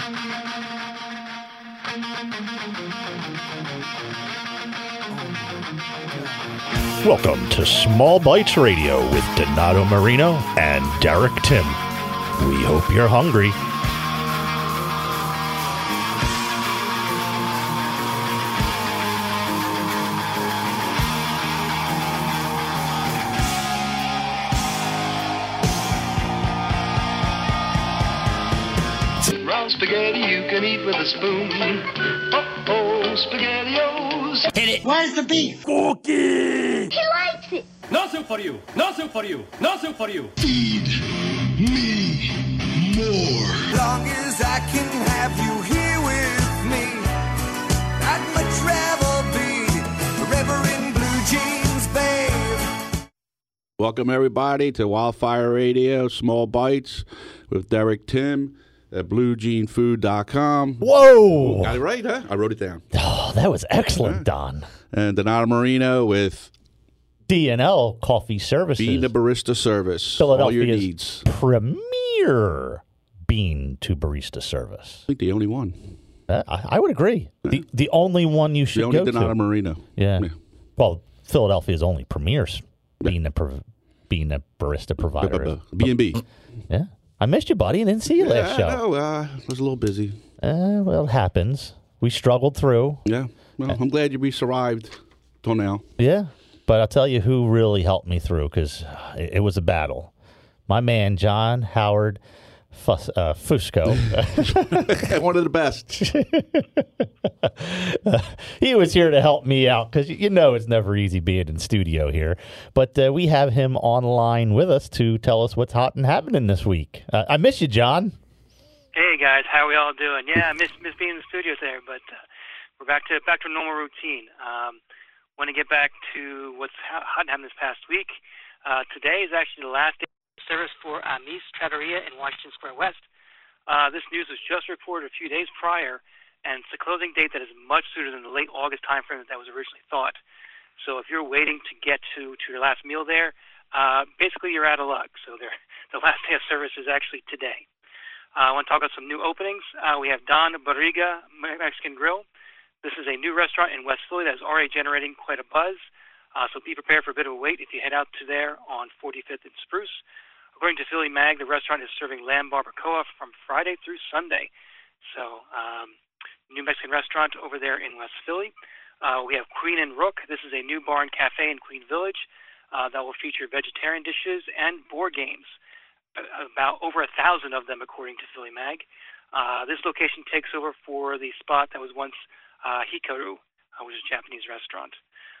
Welcome to Small Bites Radio with Donato Marino and Derek Tim. We hope you're hungry. Round spaghetti you can eat with a spoon. Oh, SpaghettiOs. Hit it. Where's the beef? Cookie. He likes it. No soup for you. No soup for you. No soup for you. Feed me more. Long as I can have you here with me, I'd much rather be forever in blue jeans, babe. Welcome, everybody, to Wildfire Radio, Small Bites with Derek Tim at BlueJeanFood.com. Whoa! Got it right, huh? I wrote it down. Oh, that was excellent, Don. And Donato Marino with D&L Coffee Services. Bean to Barista Service. All your Philadelphia's needs. premier bean to barista service. I think the only one. I would agree. The only one you should The only go Donato to. Marino. Yeah. Well, Philadelphia's only premier bean a barista provider. B&B. Yeah. I missed you, buddy. I didn't see you last show. I know. I was a little busy. Well, it happens. We struggled through. Yeah. Well, I'm glad you survived till now. Yeah. But I'll tell you who really helped me through, because it was a battle. My man, John Howard Fusco. One of the best. He was here to help me out, because you know it's never easy being in studio here. But we have him online with us to tell us what's hot and happening this week. I miss you, John. Hey guys, how are we all doing? Yeah, I miss being in the studio there, but we're back to a normal routine. Want to get back to what's hot and happened this past week. Today is actually the last day of service for Amis Trattoria in Washington Square West. This news was just reported a few days prior, and it's a closing date that is much sooner than the late August timeframe that was originally thought. So if you're waiting to get to your last meal there, basically you're out of luck. So the last day of service is actually today. I want to talk about some new openings. We have Don Barriga Mexican Grill. This is a new restaurant in West Philly that is already generating quite a buzz. So be prepared for a bit of a wait if you head out to there on 45th and Spruce. According to Philly Mag, the restaurant is serving lamb barbacoa from Friday through Sunday. So, new Mexican restaurant over there in West Philly. We have Queen and Rook. This is a new bar and cafe in Queen Village that will feature vegetarian dishes and board games. About over 1,000 of them, according to Philly Mag. This location takes over for the spot that was once Hikaru, which is a Japanese restaurant.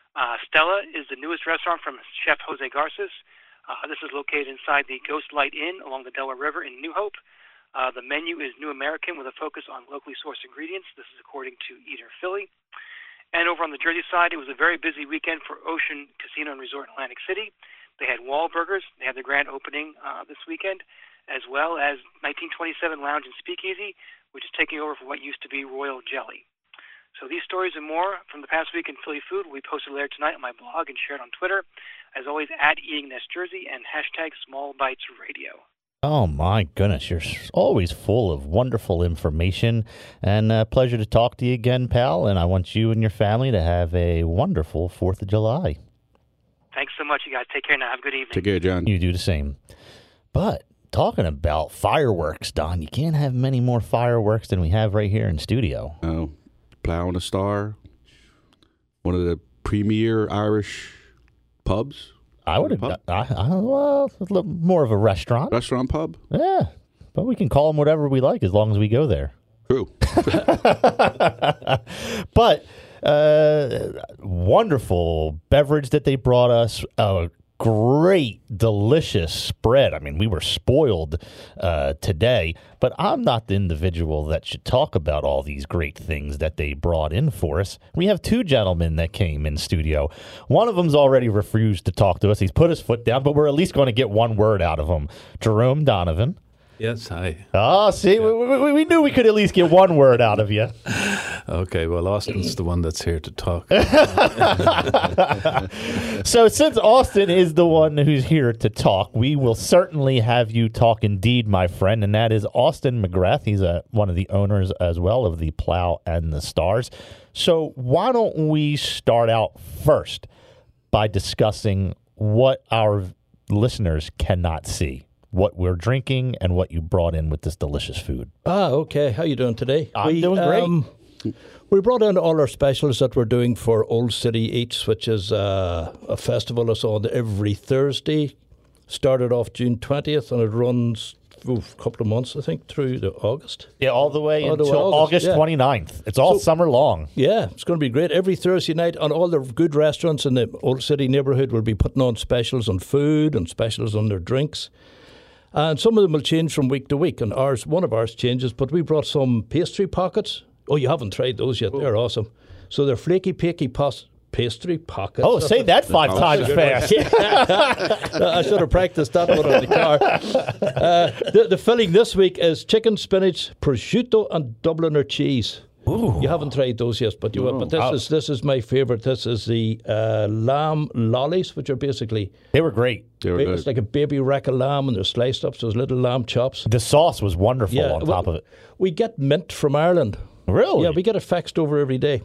Stella is the newest restaurant from Chef Jose Garces. This is located inside the Ghost Light Inn along the Delaware River in New Hope. The menu is New American with a focus on locally sourced ingredients. This is according to Eater Philly. And over on the Jersey side, it was a very busy weekend for Ocean Casino and Resort in Atlantic City. They had Wahlburgers. They had their grand opening this weekend, as well as 1927 Lounge and Speakeasy, which is taking over for what used to be Royal Jelly. So these stories and more from the past week in Philly food will be posted later tonight on my blog and shared on Twitter. As always, at EatingNestJersey and hashtag SmallBitesRadio. Oh, my goodness. You're always full of wonderful information, and a pleasure to talk to you again, pal. And I want you and your family to have a wonderful 4th of July. Thanks so much, you guys. Take care now. Have a good evening. Take care, John. You do the same. But talking about fireworks, Don, you can't have many more fireworks than we have right here in studio. Oh, Plough and a Star, one of the premier Irish pubs. I would have, well, a little more of a restaurant. Restaurant pub? Yeah, but we can call them whatever we like as long as we go there. True. But wonderful beverage that they brought us. Great, delicious spread. I mean, we were spoiled today, but I'm not the individual that should talk about all these great things that they brought in for us. We have two gentlemen that came in studio. One of them's already refused to talk to us. He's put his foot down, but we're at least going to get one word out of him. Jerome Donovan. Yes, hi. Oh, see, we knew we could at least get one word out of you. Okay, well, Austin's the one that's here to talk. So since Austin is the one who's here to talk, we will certainly have you talk indeed, my friend, and that is Austin McGrath. He's one of the owners as well of the Plow and the Stars. So why don't we start out first by discussing what our listeners cannot see, what we're drinking, and what you brought in with this delicious food. Okay. How you doing today? I'm doing great. We brought in all our specials that we're doing for Old City Eats, which is a festival that's on every Thursday. Started off June 20th, and it runs a couple of months, I think, through to August. Yeah, all the way All the way until August yeah. 29th. It's all summer long. Yeah, it's going to be great. Every Thursday night, and all the good restaurants in the Old City neighbourhood will be putting on specials on food and specials on their drinks. And some of them will change from week to week, and one of ours changes, but we brought some pastry pockets. Oh, you haven't tried those yet. They're awesome. So they're flaky pastry pockets. Oh, say that 5 times fast. I should have practiced that one on the car. The filling this week is chicken, spinach, prosciutto, and Dubliner cheese. Ooh. You haven't tried those yet, but you will. But this is my favourite. This is the lamb lollies, which are basically They were great. it's like a baby rack of lamb, and they're sliced up, so it's little lamb chops. The sauce was wonderful on top of it. We get mint from Ireland. Really? Yeah, we get it faxed over every day.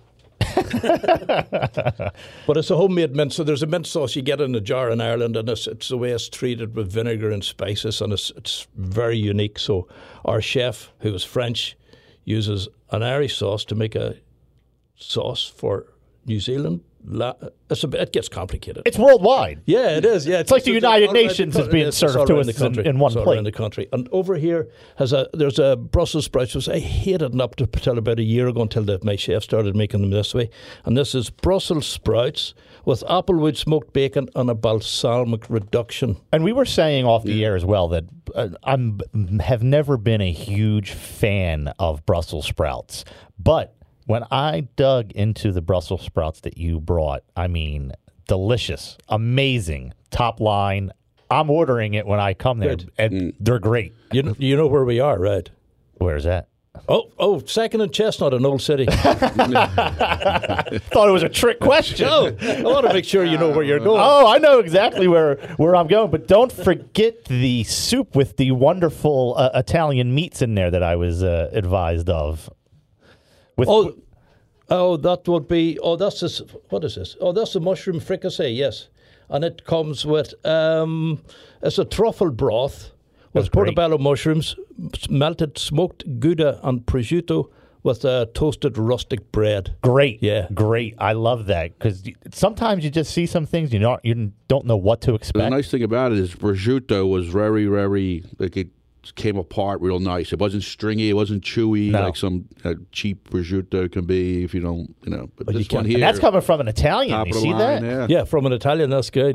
But it's a homemade mint, so there's a mint sauce you get in a jar in Ireland, and it's the way it's treated with vinegar and spices, and it's very unique. So our chef, who is French, uses an Irish sauce to make a sauce for New Zealand. It gets complicated. It's worldwide. Yeah, it is. Yeah, It's like the United Nations is being served to us in one all plate. around the country. And over here there's a Brussels sprouts, which I hated them up until about a year ago, until my chef started making them this way. And this is Brussels sprouts with applewood smoked bacon and a balsamic reduction. And we were saying off the air as well that have never been a huge fan of Brussels sprouts, but when I dug into the Brussels sprouts that you brought, I mean, delicious, amazing, top line. I'm ordering it when I come there, and they're great. You know where we are, right? Where's that? Oh, Second and Chestnut in Old City. Thought it was a trick question. No, I want to make sure you know where you're going. Oh, I know exactly where I'm going, but don't forget the soup with the wonderful Italian meats in there that I was advised of. That would be. That's this. What is this? Oh, that's the mushroom fricassee. Yes, and it comes with it's a truffle broth with portobello mushrooms, melted smoked Gouda and prosciutto with toasted rustic bread. Great, yeah, great. I love that because sometimes you just see some things you don't know what to expect. The nice thing about it is prosciutto was very, very like it came apart real nice. It wasn't stringy. It wasn't chewy like some cheap prosciutto can be if you don't, But this one here, and that's coming from an Italian. You see line, that? Yeah, from an Italian. That's good.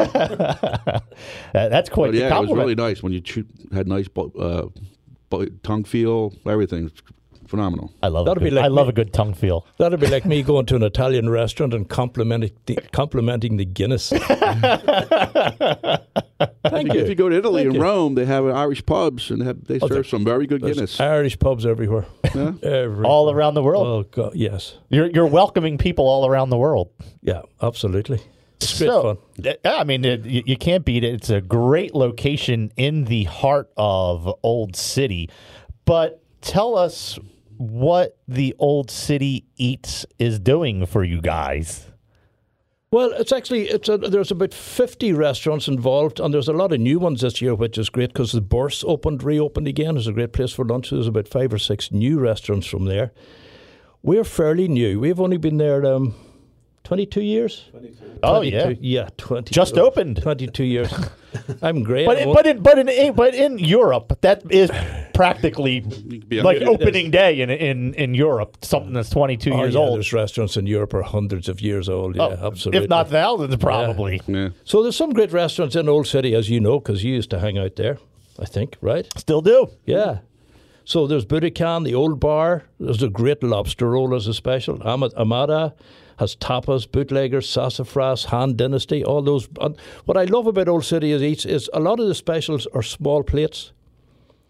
That's quite the compliment. It was really nice when you had nice tongue feel. Everything's phenomenal. I love it. I love a good tongue feel. That'd be like me going to an Italian restaurant and complimenting the Guinness. If you go to Italy and Rome, they have Irish pubs and they serve some very good Guinness. Irish pubs everywhere. Yeah? All around the world. Oh God, yes. You're welcoming people all around the world. Yeah, absolutely. It's great fun. I mean, you can't beat it. It's a great location in the heart of Old City. But tell us what the Old City Eats is doing for you guys. Well, there's about 50 restaurants involved, and there's a lot of new ones this year, which is great because the Bourse reopened again. It's a great place for lunch. There's about 5 or 6 new restaurants from there. We're fairly new. We've only been there 22 years. 22. Oh, yeah. Yeah, 20. Just opened. 22 years. I'm great. But in Europe, that is practically like opening day in Europe. Something that's 22 years old. There's restaurants in Europe are hundreds of years old. Yeah, absolutely. If not thousands, probably. Yeah. So there's some great restaurants in Old City, as you know, because you used to hang out there, I think, right? Still do. Yeah. So there's Budokan, the Old Bar. There's a great lobster roll as a special. Amada has tapas, bootleggers, sassafras, Han Dynasty, all those. And what I love about Old City is a lot of the specials are small plates.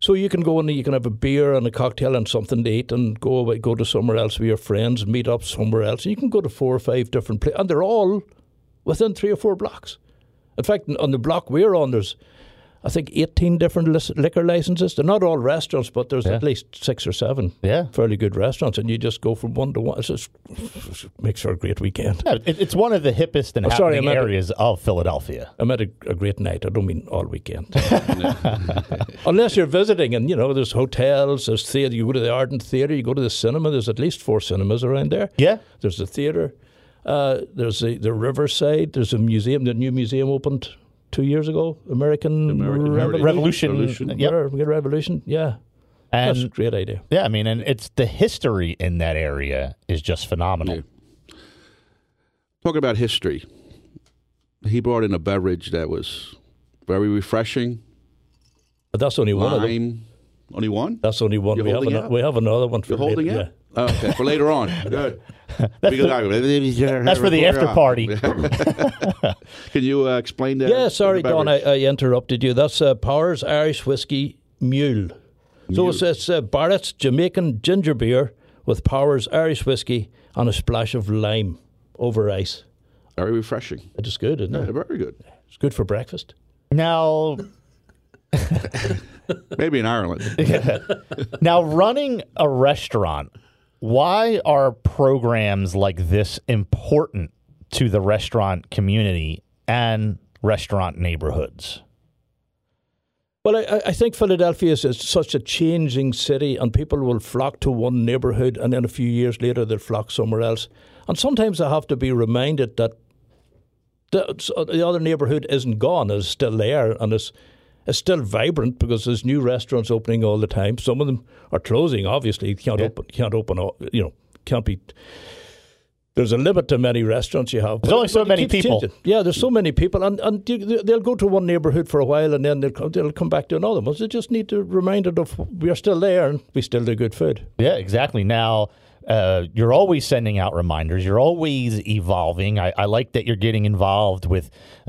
So you can go and you can have a beer and a cocktail and something to eat and go away, go to somewhere else with your friends, meet up somewhere else. And you can go to 4 or 5 different places, and they're all within 3 or 4 blocks. In fact, on the block we're on, there's, I think, 18 different liquor licenses. They're not all restaurants, but there's at least 6 or 7 fairly good restaurants, and you just go from one to one. It just makes for a great weekend. Yeah, it's one of the hippest and happening areas of Philadelphia. I met a great night. I don't mean all weekend. Unless you're visiting, and, there's hotels, there's theatre. You go to the Ardent Theatre, you go to the cinema. There's at least 4 cinemas around there. Yeah. There's the theatre. There's the Riverside. There's a museum. The new museum opened 2 years ago. American Revolution. Revolution. Yeah. And that's a great idea. Yeah, I mean, and it's the history in that area is just phenomenal. Yeah. Talking about history, he brought in a beverage that was very refreshing. But that's only one of them. Lime. Only one? That's only one. You're holding it? We have another one for You're holding later. it? Oh, okay, for later on. Good. That's for the after party. Can you explain that? Yeah, sorry, Don, I interrupted you. That's Powers Irish Whiskey Mule. So it's Barrett's Jamaican ginger beer with Powers Irish Whiskey and a splash of lime over ice. Very refreshing. It is good, isn't it? Very good. It's good for breakfast. Now, maybe in Ireland. Now, running a restaurant, why are programs like this important to the restaurant community and restaurant neighborhoods? Well, I think Philadelphia is such a changing city, and people will flock to one neighbourhood, and then a few years later they'll flock somewhere else. And sometimes I have to be reminded that the other neighbourhood isn't gone; it's still there, and it's still vibrant because there's new restaurants opening all the time. Some of them are closing. Obviously, can't open. Can't be. There's a limit to many restaurants you have. There's only so many people. Changing. Yeah, there's so many people, and they'll go to one neighbourhood for a while, and then they'll come back to another one. So they just need to remind it of we are still there, and we still do good food. Yeah, exactly. Now, you're always sending out reminders. You're always evolving. I like that you're getting involved with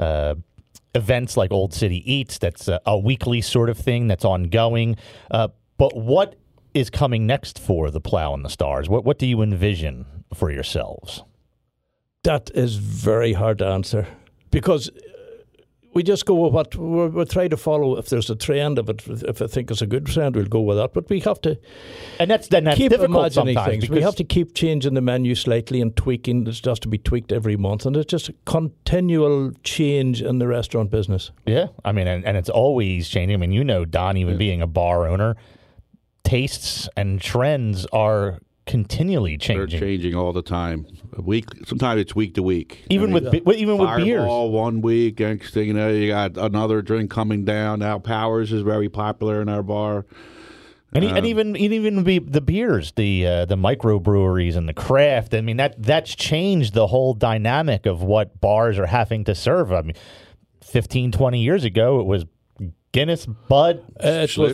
events like Old City Eats. That's a weekly sort of thing that's ongoing. But what is coming next for the Plow and the Stars? What do you envision for yourselves? That is very hard to answer because we just go with what we're trying to follow. If there's a trend of it, if I think it's a good trend, we'll go with that. But we have to, and that's keep difficult imagining sometimes. Things. We have to keep changing the menu slightly and tweaking. It has to be tweaked every month, and it's just a continual change in the restaurant business. Yeah, I mean, and it's always changing. I mean, Don, even being a bar owner, tastes and trends are continually changing. They're changing all the time. Sometimes it's week to week. Even with beers. Fireball one week, next thing you know, you got another drink coming down. Now Powers is very popular in our bar. And even the beers, the microbreweries and the craft. I mean, that's changed the whole dynamic of what bars are having to serve. I mean, 15, 20 years ago, it was Guinness, Bud, it was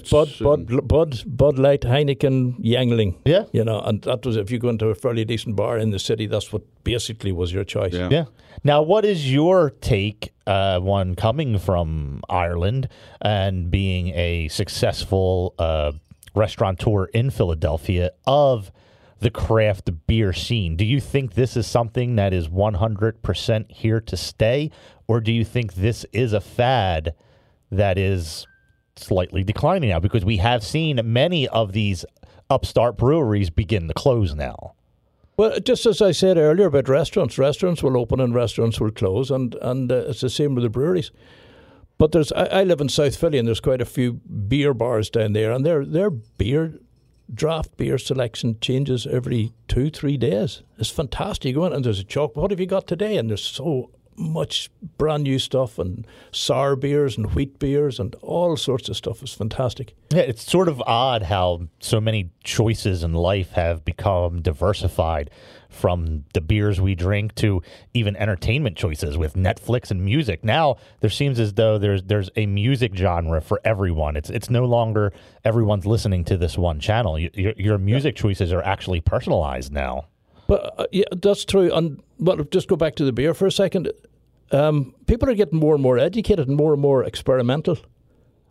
Bud Light, Heineken, Yangling. Yeah, and that was if you go into a fairly decent bar in the city, that's what basically was your choice. Yeah. Now, what is your take, one coming from Ireland and being a successful restaurateur in Philadelphia of the craft beer scene? Do you think this is something that is 100% here to stay, or do you think this is a fad that is slightly declining now? Because we have seen many of these upstart breweries begin to close now. Well, just as I said earlier about restaurants will open and restaurants will close, and it's the same with the breweries. But I live in South Philly, and there's quite a few beer bars down there, and their draft beer selection changes every 2-3 days. It's fantastic. You go in and there's a chalk. What have you got today? And there's so much brand new stuff and sour beers and wheat beers and all sorts of stuff. It's fantastic. Yeah, it's sort of odd how so many choices in life have become diversified, from the beers we drink to even entertainment choices with Netflix and music. Now there seems as though there's a music genre for everyone. It's no longer everyone's listening to this one channel. Your music choices are actually personalized now. But yeah, that's true. And just go back to the beer for a second. People are getting more and more educated and more experimental.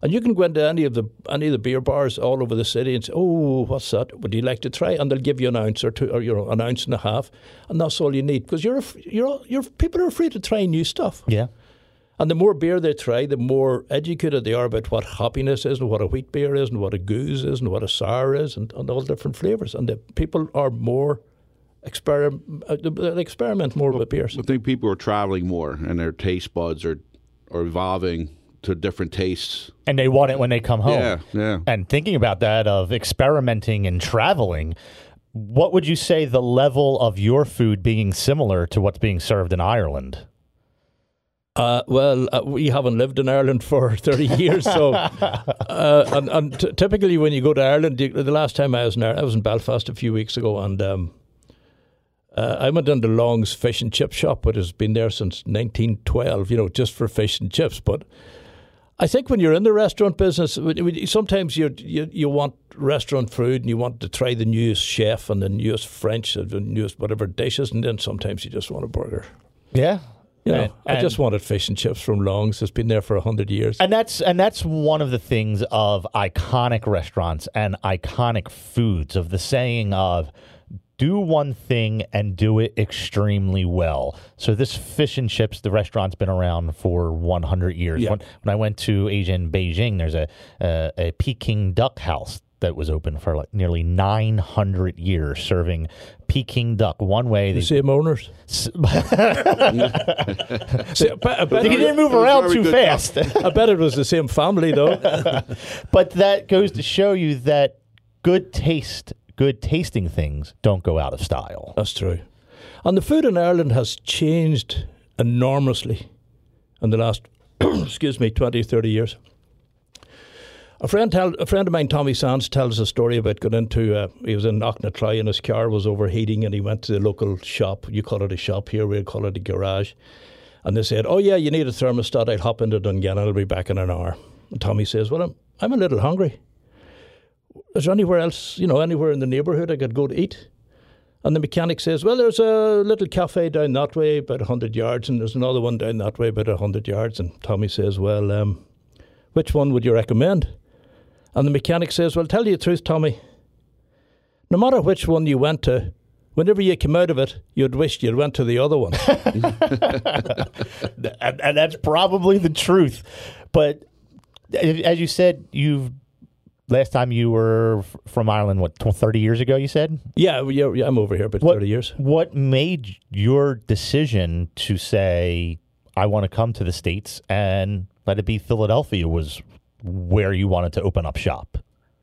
And you can go into any of the beer bars all over the city and say, "Oh, what's that? Would you like to try?" And they'll give you an ounce or two, or an ounce and a half, and that's all you need because people are afraid to try new stuff. Yeah. And the more beer they try, the more educated they are about what hoppiness is, and what a wheat beer is, and what a goose is, and what a sour is, and all different flavours. And the people are more experiment more with beers. I think people are traveling more, and their taste buds are evolving to different tastes. And they want it when they come home. Yeah. And thinking about that, of experimenting and traveling, what would you say the level of your food being similar to what's being served in Ireland? We haven't lived in Ireland for 30 years, so typically when you go to Ireland, the last time I was in Ireland, I was in Belfast a few weeks ago, and I went into Long's fish and chip shop, which has been there since 1912, just for fish and chips. But I think when you're in the restaurant business, sometimes you want restaurant food and you want to try the newest chef and the newest French, the newest whatever dishes, and then sometimes you just want a burger. Yeah. I just wanted fish and chips from Long's. It's been there for 100 years. And that's one of the things of iconic restaurants and iconic foods, of the saying of do one thing and do it extremely well. So this fish and chips, the restaurant's been around for 100 years. Yeah. When I went to Asia in Beijing, there's a Peking duck house that was open for like nearly 900 years, serving Peking duck one way. The same owners. They didn't move around too fast. I bet it was the same family, though. But that goes to show you that good tasting things don't go out of style. That's true. And the food in Ireland has changed enormously in the last, 20, 30 years. A friend of mine, Tommy Sands, tells a story about going into, he was in Knocknatry and his car was overheating, and he went to the local shop. You call it a shop here, we call it a garage. And they said, "Oh yeah, you need a thermostat. I'll hop into Dungannon, I'll be back in an hour." And Tommy says, "Well, I'm a little hungry. Is there anywhere else, anywhere in the neighbourhood I could go to eat?" And the mechanic says, "Well, there's a little cafe down that way about 100 yards, and there's another one down that way about 100 yards. And Tommy says, "Well, which one would you recommend?" And the mechanic says, "Well, tell you the truth, Tommy, no matter which one you went to, whenever you came out of it, you'd wished you'd went to the other one." And that's probably the truth. But as you said, last time you were from Ireland, 30 years ago, you said? Yeah, I'm over here about 30 years. What made your decision to say, I want to come to the States, and let it be Philadelphia was where you wanted to open up shop?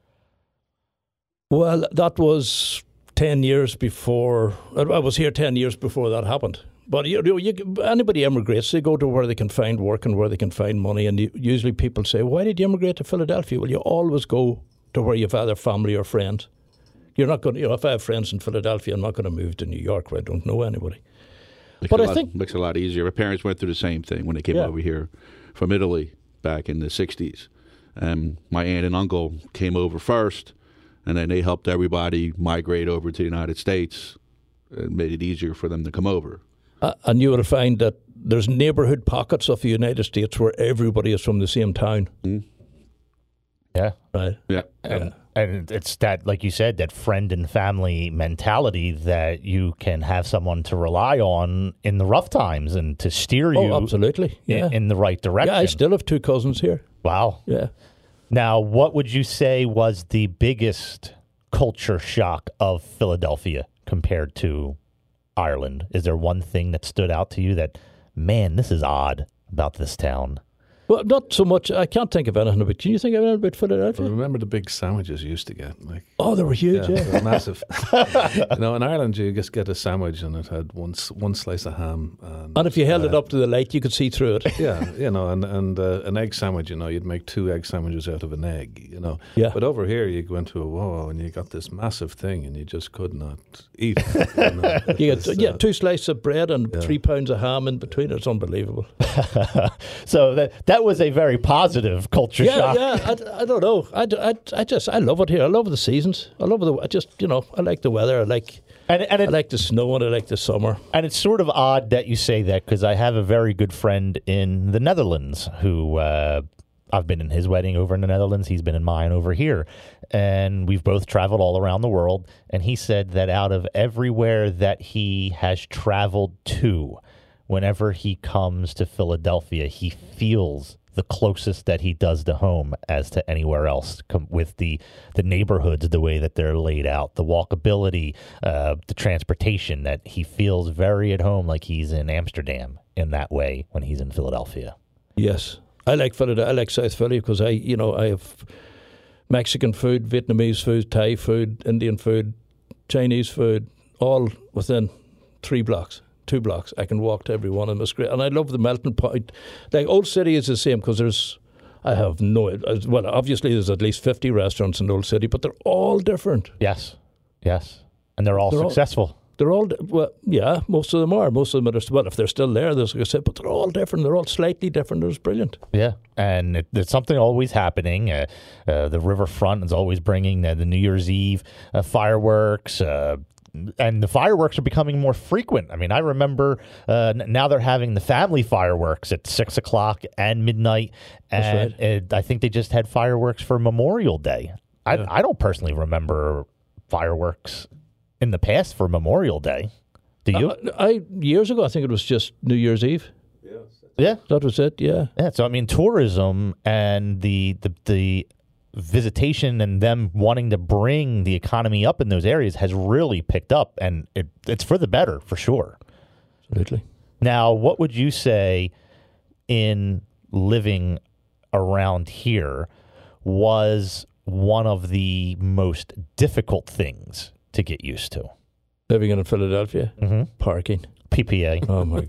Well, that was 10 years before. I was here 10 years before that happened. But anybody emigrates, they go to where they can find work and where they can find money. And usually people say, "Why did you emigrate to Philadelphia?" Well, you always go to where you've either family or friends. You're not going to, if I have friends in Philadelphia, I'm not going to move to New York where I don't know anybody. I think makes it a lot easier. My parents went through the same thing when they came over here from Italy back in the 60s. My aunt and uncle came over first, and then they helped everybody migrate over to the United States and made it easier for them to come over. And you will find that there's neighbourhood pockets of the United States where everybody is from the same town. Mm. Yeah. Right. Yeah. And it's that, like you said, that friend and family mentality that you can have someone to rely on in the rough times and to steer you absolutely. in the right direction. Yeah, I still have 2 cousins here. Wow. Yeah. Now, what would you say was the biggest culture shock of Philadelphia compared to Ireland? Is there one thing that stood out to you that, man, this is odd about this town? Well, not so much. I can't think of anything about. Can you think of anything about Philadelphia? Well, remember the big sandwiches you used to get? They were huge. Yeah. They were massive. In Ireland, you just get a sandwich and it had one slice of ham. And if you held it up to the light, you could see through it. Yeah, and an egg sandwich. You'd make 2 egg sandwiches out of an egg. Yeah. But over here, you go into and you got this massive thing, and you just could not eat. You get 2 slices of bread and 3 pounds of ham in between. It's unbelievable. So that was a very positive culture shock. Yeah, I don't know. I love it here. I love the seasons. I love I like the weather. I like the snow and I like the summer. And it's sort of odd that you say that, because I have a very good friend in the Netherlands who I've been in his wedding over in the Netherlands. He's been in mine over here. And we've both traveled all around the world. And he said that out of everywhere that he has traveled to, whenever he comes to Philadelphia, he feels the closest that he does to home as to anywhere else, with the neighborhoods, the way that they're laid out, the walkability, the transportation, that he feels very at home, like he's in Amsterdam in that way when he's in Philadelphia. Yes. I like Philadelphia. I like South Philly because I have Mexican food, Vietnamese food, Thai food, Indian food, Chinese food, all within 2 blocks. I can walk to every one of them. It's great. And I love the melting pot. Like, Old City is the same because obviously there's at least 50 restaurants in Old City, but they're all different. Yes. And they're all successful. They're all, most of them are. Most of them are, if they're still there, like I said, but they're all different. They're all slightly different. It's brilliant. Yeah, and there's something always happening. The riverfront is always bringing the New Year's Eve fireworks, and the fireworks are becoming more frequent. I mean, I remember now they're having the family fireworks at 6 o'clock and midnight, and right. I think they just had fireworks for Memorial Day. Yeah. I don't personally remember fireworks in the past for Memorial Day. Do you? Years ago, I think it was just New Year's Eve. Yeah. That was it, yeah. Yeah, so I mean, tourism and the visitation and them wanting to bring the economy up in those areas has really picked up, and it's for the better, for sure. Absolutely. Now, what would you say in living around here was one of the most difficult things to get used to? Living in Philadelphia? Mm-hmm. Parking. PPA. Oh, my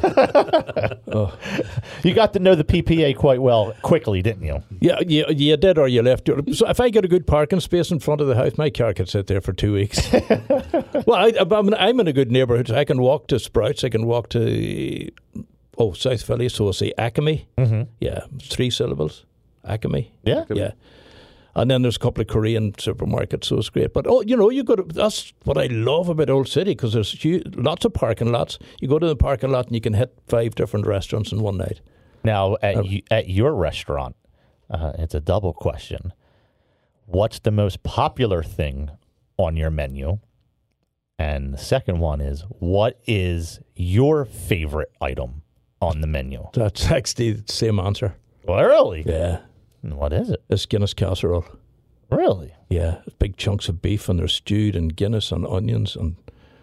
God. You got to know the PPA quite well quickly, didn't you? Yeah, you did, or you left. So if I get a good parking space in front of the house, my car can sit there for 2 weeks. Well, I'm in a good neighbourhood. I can walk to Sprouts. I can walk to, South Philly, so I'll say Acme. Mm-hmm. Yeah, 3 syllables. Acme. Yeah. Yeah. And then there's a couple of Korean supermarkets, so it's great. But, that's what I love about Old City, because there's lots of parking lots. You go to the parking lot and you can hit 5 different restaurants in one night. Now, at your restaurant, it's a double question. What's the most popular thing on your menu? And the second one is, what is your favorite item on the menu? That's actually the same answer. Well, really? Yeah. And what is it? It's Guinness casserole. Really? Yeah. Big chunks of beef, and they're stewed in Guinness and onions and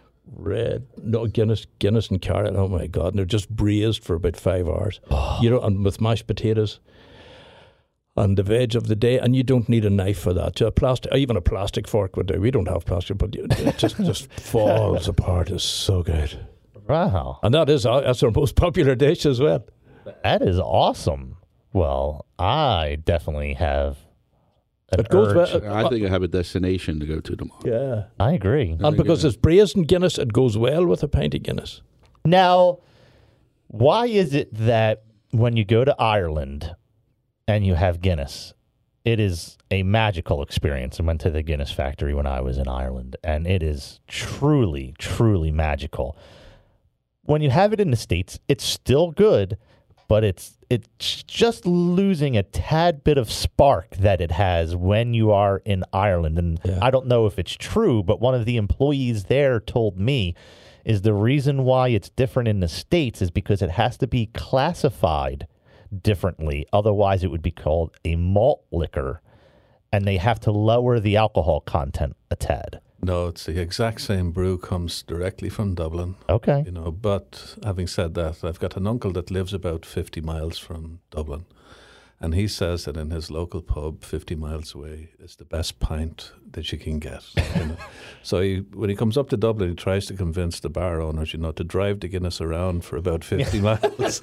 Guinness and carrot. Oh, my God. And they're just braised for about 5 hours. And with mashed potatoes and the veg of the day. And you don't need a knife for that. Even a plastic fork would do. We don't have plastic, but it just falls apart. It's so good. Wow. And that's our most popular dish as well. That is awesome. Well, I definitely have an It goes urge. well. I think I have a destination to go to tomorrow. Yeah. I agree. And because it's braised in Guinness, it goes well with a pint of Guinness. Now, why is it that when you go to Ireland and you have Guinness, it is a magical experience? I went to the Guinness factory when I was in Ireland, and it is truly, truly magical. When you have it in the States, it's still good, but it's just losing a tad bit of spark that it has when you are in Ireland. And I don't know if it's true, but one of the employees there told me is the reason why it's different in the States is because it has to be classified differently. Otherwise, it would be called a malt liquor, and they have to lower the alcohol content a tad. No, it's the exact same brew, comes directly from Dublin. Okay. But having said that, I've got an uncle that lives about 50 miles from Dublin, and he says that in his local pub 50 miles away is the best pint that you can get. So when he comes up to Dublin, he tries to convince the bar owners, to drive the Guinness around for about 50 miles.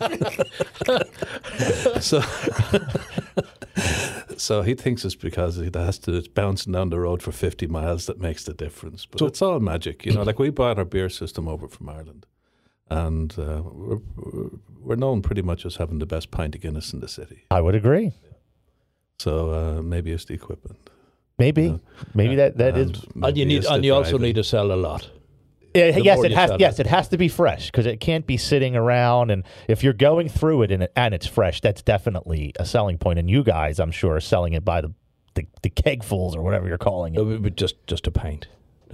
So he thinks it's because it's bouncing down the road for 50 miles that makes the difference. But it's all magic. Like we bought our beer system over from Ireland, and we're known pretty much as having the best pint of Guinness in the city. I would agree. So maybe it's the equipment. Maybe that is. And you also need to sell a lot. Yes, more it you has. sell Yes, it has to be fresh because it can't be sitting around. And if you're going through it and it's fresh, that's definitely a selling point. And you guys, I'm sure, are selling it by the kegfuls or whatever you're calling it. It would be just a pint.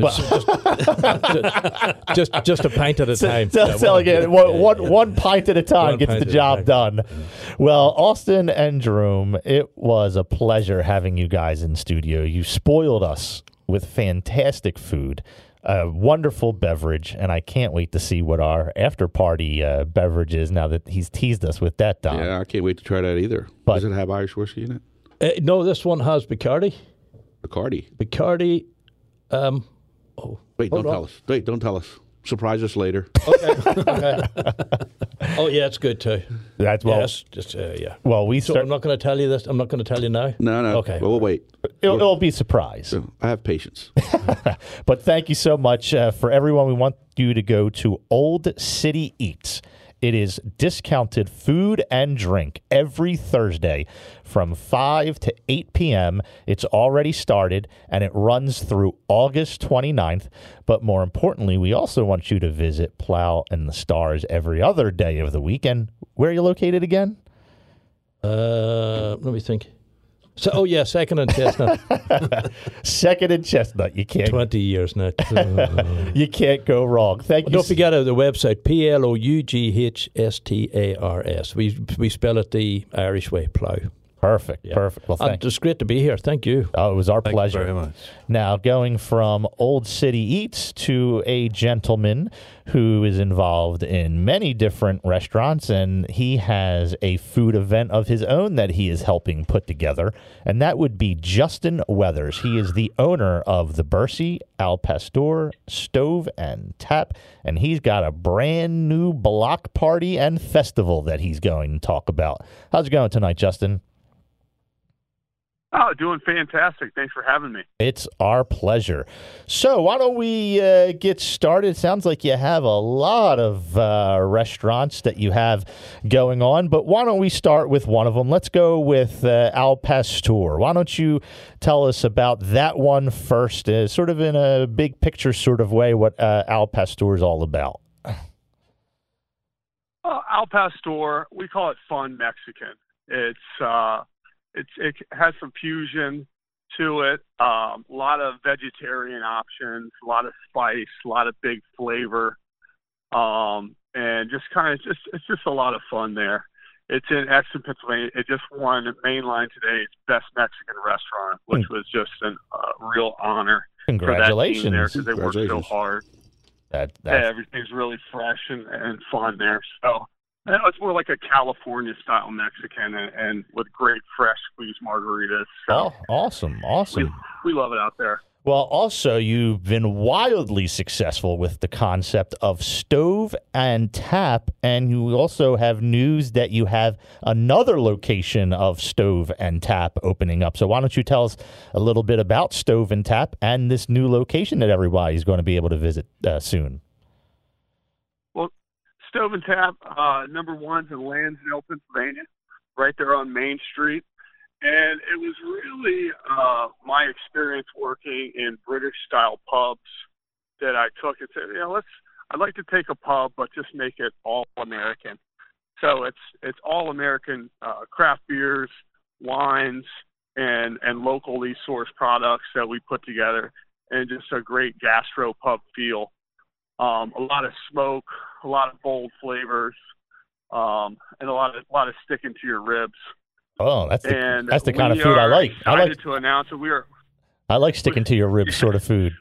Just a pint at a time. Selling it one pint at a time gets the job done. Well, Austin and Jerome, it was a pleasure having you guys in studio. You spoiled us with fantastic food, a wonderful beverage, and I can't wait to see what our after party beverage is now that he's teased us with that, Don. Yeah, I can't wait to try that either. But- Does it have Irish whiskey in it? No, this one has Bacardi. Bacardi. Wait, Hold on. tell us. Wait, don't tell us. Surprise us later. Okay. Oh, yeah, it's good too. That's well. Yes, just yeah. Well, So I'm not going to tell you this. I'm not going to tell you now. No. Okay. Well, we'll wait. It'll be a surprise. I have patience. But thank you so much for everyone. We want you to go to Old City Eats. It is discounted food and drink every Thursday from 5 to 8 p.m. It's already started, and it runs through August 29th. But more importantly, we also want you to visit Plow and the Stars every other day of the weekend. Where are you located again? Let me think. So, Second and Chestnut. Second and Chestnut. You can't. 20 years now. You can't go wrong. Thank you. Don't forget the website, PLOUGHSTARS. We spell it the Irish way, Plow. Perfect. Yeah. Perfect. Well, thank you. It's great to be here. Thank you. Oh, it was our Thank pleasure. you very much. Now, going from Old City Eats to a gentleman who is involved in many different restaurants, and he has a food event of his own that he is helping put together, and that would be Justin Weathers. He is the owner of the Bercy Al Pastor Stove and Tap, and he's got a brand new block party and festival that he's going to talk about. How's it going tonight, Justin? Oh, doing fantastic. Thanks for having me. It's our pleasure. So why don't we get started? Sounds like you have a lot of restaurants that you have going on, but why don't we start with one of them? Let's go with Al Pastor. Why don't you tell us about that one first, sort of in a big picture sort of way, what Al Pastor is all about? Al Pastor, we call it fun Mexican. It has some fusion to it, a lot of vegetarian options, a lot of spice, a lot of big flavor, and it's just a lot of fun there. It's in Exton, Pennsylvania. It just won Mainline today's Best Mexican Restaurant, which was just a real honor. Congratulations. For that team there because they worked so hard. That's Everything's really fresh and fun there. So I know it's more like a California style Mexican and with great fresh squeezed margaritas. So awesome. we love it out there. Well, also, you've been wildly successful with the concept of Stove and Tap, and you also have news that you have another location of Stove and Tap opening up. So why don't you tell us a little bit about Stove and Tap and this new location that everybody's going to be able to visit soon? Well, Stove and Tap, number one's in Lansdale, Pennsylvania, right there on Main Street. And it was really my experience working in British-style pubs that I took and said, I'd like to take a pub, but just make it all American. So it's all American craft beers, wines, and locally sourced products that we put together, and just a great gastro pub feel. A lot of smoke, a lot of bold flavors, and a lot of sticking to your ribs. Oh, that's the kind of food I like. I like to announce that I like sticking to your ribs sort of food.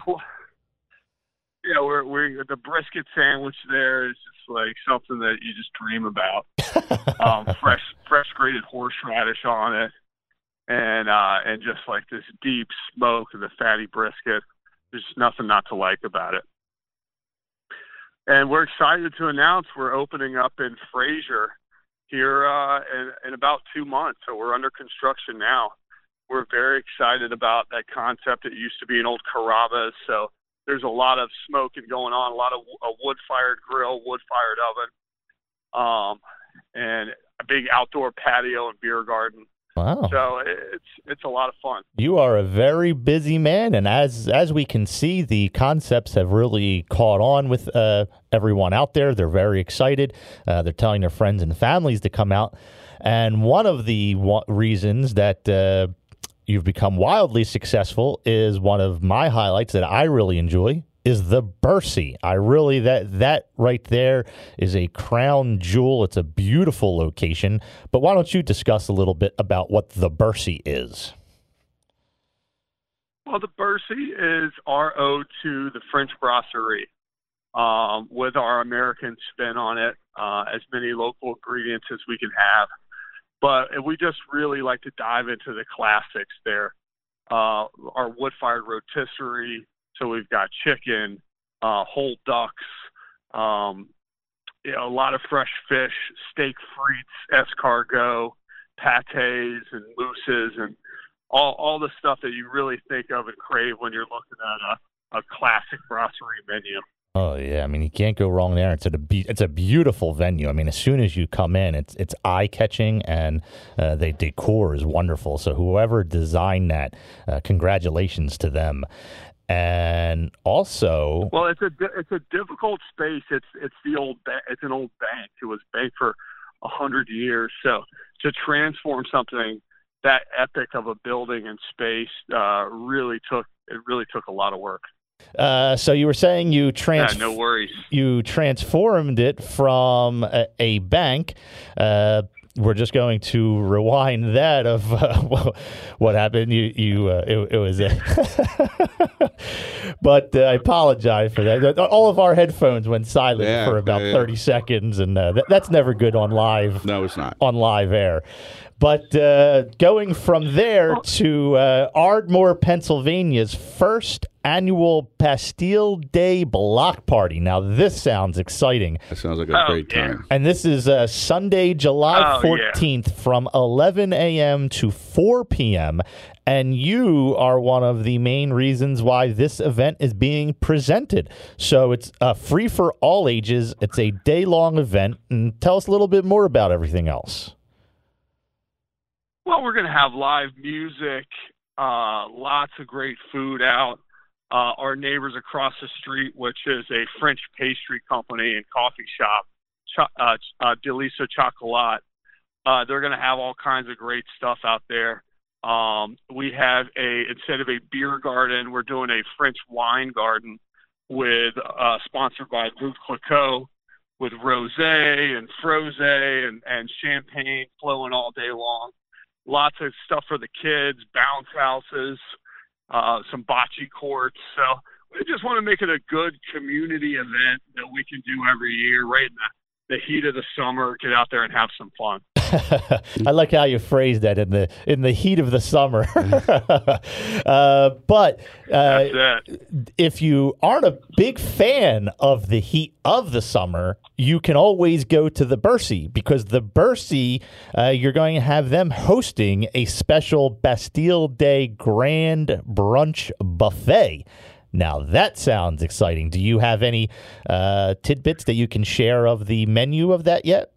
We're the brisket sandwich there is just like something that you just dream about. Fresh grated horseradish on it, and just like this deep smoke of the fatty brisket. There's just nothing not to like about it. And we're excited to announce we're opening up in Fraser here in about 2 months. So we're under construction now. We're very excited about that concept. It used to be an old Carrabba's, so there's a lot of smoking going on, a lot of a wood-fired grill, wood-fired oven, and a big outdoor patio and beer garden. Wow. So it's a lot of fun. You are a very busy man, and as we can see, the concepts have really caught on with everyone out there. They're very excited. They're telling their friends and families to come out. And one of the reasons that you've become wildly successful is one of my highlights that I really enjoy is the Bercy. That right there is a crown jewel. It's a beautiful location. But why don't you discuss a little bit about what the Bercy is? Well, the Bercy is our ode to the French brasserie, with our American spin on it, as many local ingredients as we can have. But we just really like to dive into the classics there. Our wood-fired rotisserie. So we've got chicken, whole ducks, a lot of fresh fish, steak frites, escargot, pâtés, and mousses, and all the stuff that you really think of and crave when you're looking at a classic brasserie menu. Oh yeah, I mean you can't go wrong there. It's a beautiful venue. I mean, as soon as you come in, it's eye catching, and the decor is wonderful. So whoever designed that, congratulations to them. And also, well, it's a difficult space. It's an old bank. It was bank for 100 years. So to transform something that epic of a building and space really took a lot of work. So you were saying you no worries. You transformed it from a bank. We're just going to rewind that of what happened. It was, but I apologize for that. All of our headphones went silent for about 30 seconds, and that's never good on live. No, it's not on live air. But going from there to Ardmore, Pennsylvania's first annual Bastille Day block party. Now, this sounds exciting. That sounds like a great time. And this is Sunday, July 14th from 11 a.m. to 4 p.m. And you are one of the main reasons why this event is being presented. So it's free for all ages. It's a day-long event. And tell us a little bit more about everything else. Well, we're going to have live music, lots of great food out. Our neighbors across the street, which is a French pastry company and coffee shop, Delisa Chocolat, they're going to have all kinds of great stuff out there. We have instead of a beer garden, we're doing a French wine garden with sponsored by Veuve Clicquot, with rosé and frosé and champagne flowing all day long. Lots of stuff for the kids, bounce houses, some bocce courts. So we just want to make it a good community event that we can do every year, right in the heat of the summer. Get out there and have some fun. I like how you phrased that in the heat of the summer. But if you aren't a big fan of the heat of the summer, you can always go to the Bercy, because the Bercy, you're going to have them hosting a special Bastille Day Grand Brunch Buffet. Now, that sounds exciting. Do you have any tidbits that you can share of the menu of that yet?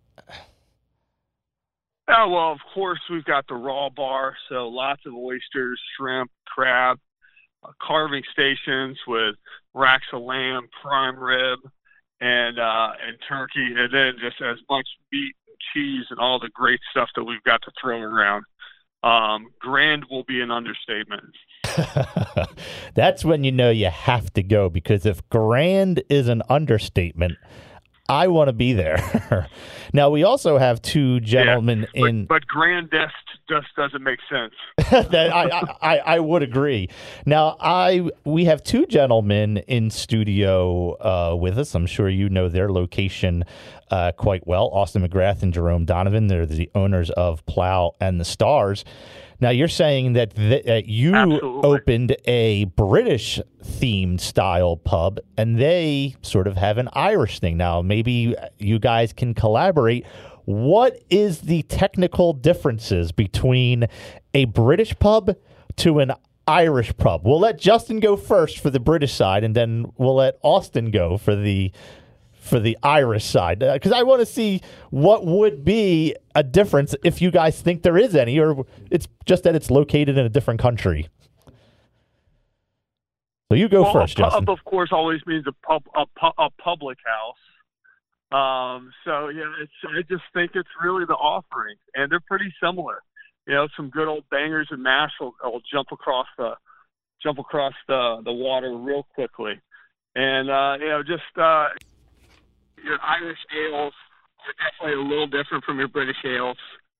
Oh, well, of course, we've got the raw bar, so lots of oysters, shrimp, crab, carving stations with racks of lamb, prime rib, and turkey, and then just as much meat and cheese and all the great stuff that we've got to throw around. Grand will be an understatement. That's when you know you have to go, because if grand is an understatement, I want to be there. Now, we also have two gentlemen but grandest just doesn't make sense. I would agree. Now, we have two gentlemen in studio with us. I'm sure you know their location quite well. Austin McGrath and Jerome Donovan. They're the owners of Plow and the Stars. Now, you're saying that you opened a British-themed style pub, and they sort of have an Irish thing. Now, maybe you guys can collaborate. What is the technical differences between a British pub to an Irish pub? We'll let Justin go first for the British side, and then we'll let Austin go for the for the Irish side? Because I want to see what would be a difference if you guys think there is any, or it's just that it's located in a different country. So you go first, a pub, Justin. of course, always means a public house. So yeah, I just think it's really the offerings, and they're pretty similar. You know, some good old bangers and mash will jump across the water real quickly, and your Irish ales are definitely a little different from your British ales,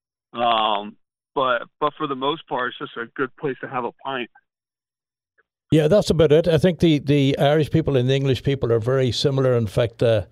but for the most part, it's just a good place to have a pint. Yeah, that's about it. I think the Irish people and the English people are very similar. In fact, that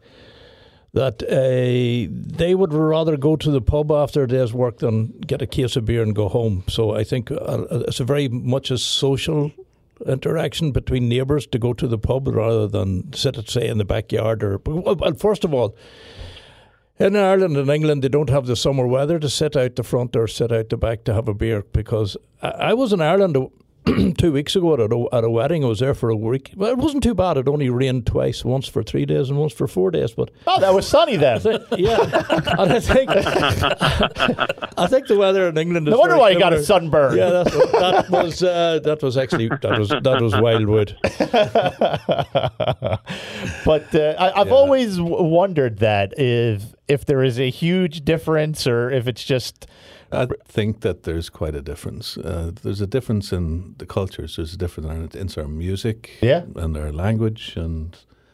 they would rather go to the pub after a day's work than get a case of beer and go home. So I think it's a very much a social interaction between neighbours to go to the pub rather than sit, say, in the backyard. Well, first of all, in Ireland and England, they don't have the summer weather to sit out the front or sit out the back to have a beer, because I was in Ireland 2 weeks ago at a wedding. I was there for a week. Well, it wasn't too bad. It only rained twice, once for 3 days and once for 4 days. But that was sunny then. Yeah, and I think the weather in England is. No wonder very why you similar. got a sunburn. Yeah, that was wildwood. But I've always wondered that if there is a huge difference, or if it's just. I think that there's quite a difference. There's a difference in the cultures. There's a difference in our music, and our language, and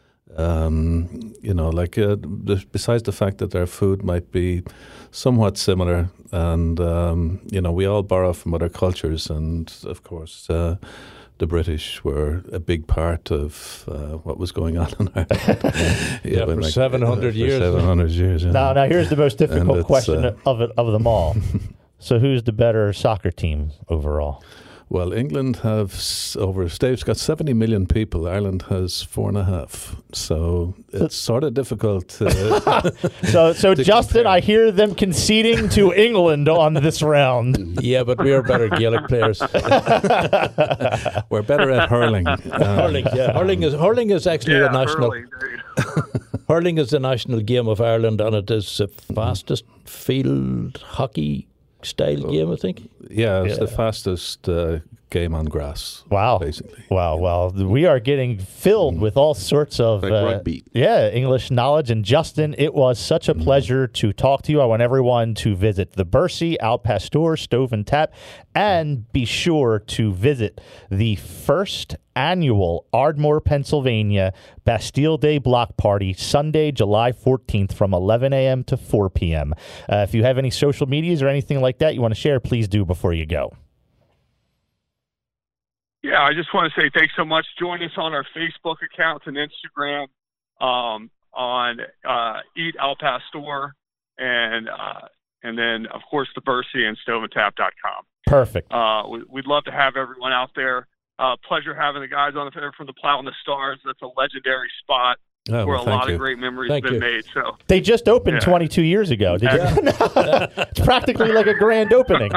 besides the fact that our food might be somewhat similar, and we all borrow from other cultures, and of course. The British were a big part of what was going on in Ireland. For 700 years. 700 years. Yeah. Now here's the most difficult question of them all. So who's the better soccer team overall? Well, England Dave's got 70 million people. Ireland has 4.5. So it's sort of difficult. So Justin, I hear them conceding to England on this round. Yeah, but we are better Gaelic players. We're better at hurling. Hurling is actually the national. Hurling is the national game of Ireland, and it is the fastest field hockey style game, I think. Yeah, it's the fastest game on grass. Wow. Basically. Wow. Well, we are getting filled with all sorts of rugby. English knowledge. And Justin, it was such a pleasure to talk to you. I want everyone to visit the Bercy, Al Pastor, Stove and Tap, and be sure to visit the first annual Ardmore, Pennsylvania Bastille Day Block Party, Sunday, July 14th from 11 a.m. to 4 p.m. If you have any social medias or anything like that you want to share, please do before you go. Yeah, I just want to say thanks so much. Join us on our Facebook accounts and Instagram on Eat Al Pastor, and then, of course, the Bercy and stoveandtap.com. Perfect. We'd love to have everyone out there. Pleasure having the guys on from the Plow and the Stars. That's a legendary spot where a lot of great memories have been made. So they just opened 22 years ago. Did you? It's practically like a grand opening.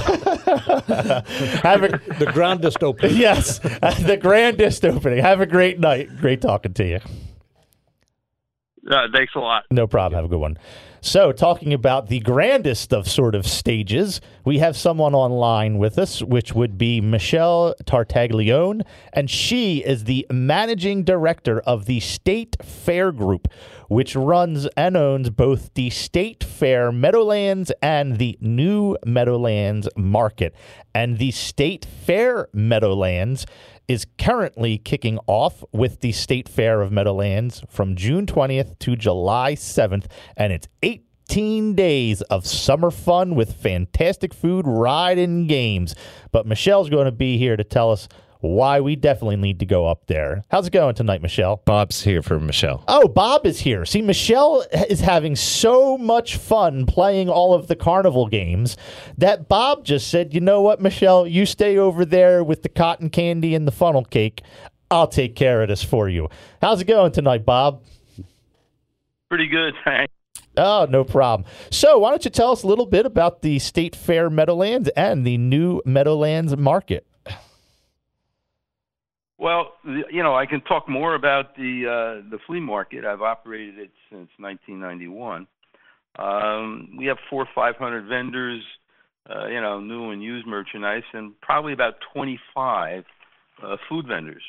The grandest opening. Yes, the grandest opening. Have a great night. Great talking to you. Thanks a lot. No problem. Have a good one. So, talking about the grandest of sort of stages, we have someone online with us, which would be Michelle Tartaglione, and she is the managing director of the State Fair Group, which runs and owns both the State Fair Meadowlands and the New Meadowlands Market. And the State Fair Meadowlands is currently kicking off with the State Fair of Meadowlands from June 20th to July 7th, and it's 18 days of summer fun with fantastic food, ride, and games. But Michelle's going to be here to tell us why we definitely need to go up there. How's it going tonight, Michelle? Bob's here for Michelle. Oh, Bob is here. See, Michelle is having so much fun playing all of the carnival games that Bob just said, you know what, Michelle, you stay over there with the cotton candy and the funnel cake. I'll take care of this for you. How's it going tonight, Bob? Pretty good, thanks. Oh, no problem. So why don't you tell us a little bit about the State Fair Meadowlands and the New Meadowlands Market? Well, I can talk more about the flea market. I've operated it since 1991. We have 400 or 500 vendors, new and used merchandise, and probably about 25 food vendors.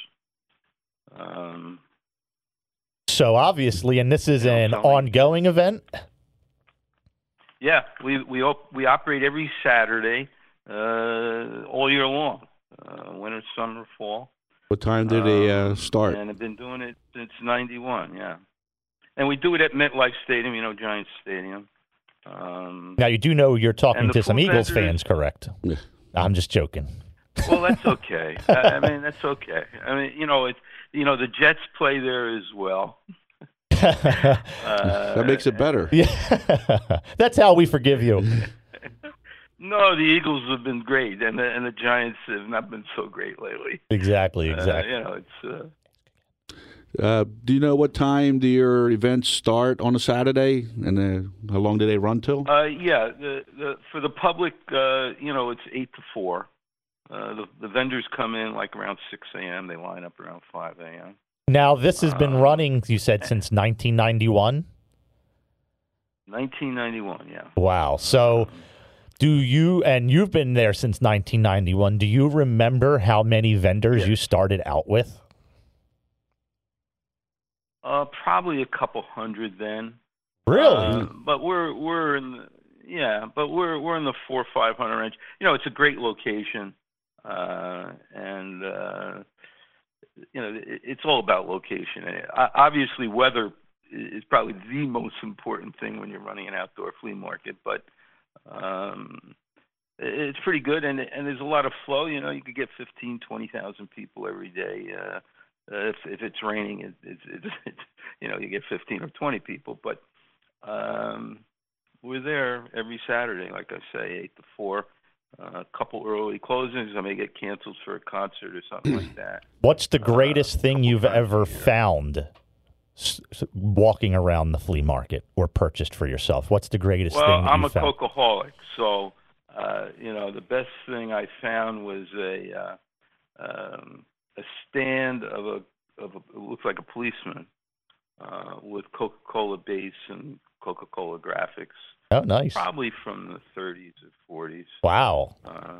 So obviously, and this is an ongoing event? Yeah, we operate every Saturday all year long, winter, summer, fall. What time did they start? And I've been doing it since '91. Yeah, and we do it at MetLife Stadium, Giants Stadium. Now you do know you're talking to some Eagles fans, correct? I'm just joking. Well, that's okay. I mean, that's okay. I mean, the Jets play there as well. That makes it better. Yeah, that's how we forgive you. No, the Eagles have been great, and the Giants have not been so great lately. Exactly. It's. Do you know what time do your events start on a Saturday, and how long do they run till? Yeah, for the public, it's 8 to 4. The vendors come in like around 6 a.m. They line up around 5 a.m. Now, this has been running, you said, since 1991? 1991, yeah. Wow. So you've been there since 1991, do you remember how many vendors you started out with? Probably a couple hundred then. Really? But we're in the, we're in the 400 or 500 range. It's a great location, and it's all about location. Obviously, weather is probably the most important thing when you're running an outdoor flea market, but it's pretty good, and there's a lot of flow. You could get 15,000, 20,000 people every day. If it's raining, it's you get 15 or 20 people, but we're there every Saturday, like I say, 8 to 4. A couple early closings. I may get canceled for a concert or something like that. What's the greatest thing you've ever found walking around the flea market or purchased for yourself? What's the greatest thing that I'm you a found? Coca-holic, so the best thing I found was a stand of it looks like a policeman with Coca-Cola base and Coca-Cola graphics. Oh, nice. Probably from the 30s or 40s. Wow.